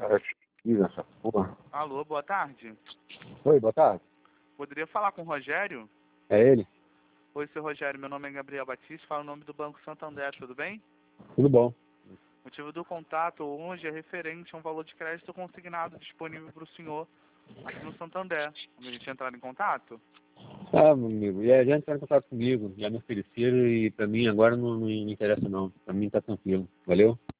Cara, pesquisa essa porra. Alô, boa tarde. Oi, boa tarde. Poderia falar com o Rogério? É ele? Oi, seu Rogério, meu nome é Gabriel Batista, falo o nome do Banco Santander, tudo bem? Tudo bom? O motivo do contato hoje é referente a um valor de crédito consignado disponível para o senhor aqui no Santander. Como a gente entrar em contato? Ah, meu amigo, e a gente entrou em contato comigo, já me ofereceram e pra mim agora não interessa não. Pra mim tá tranquilo. Valeu?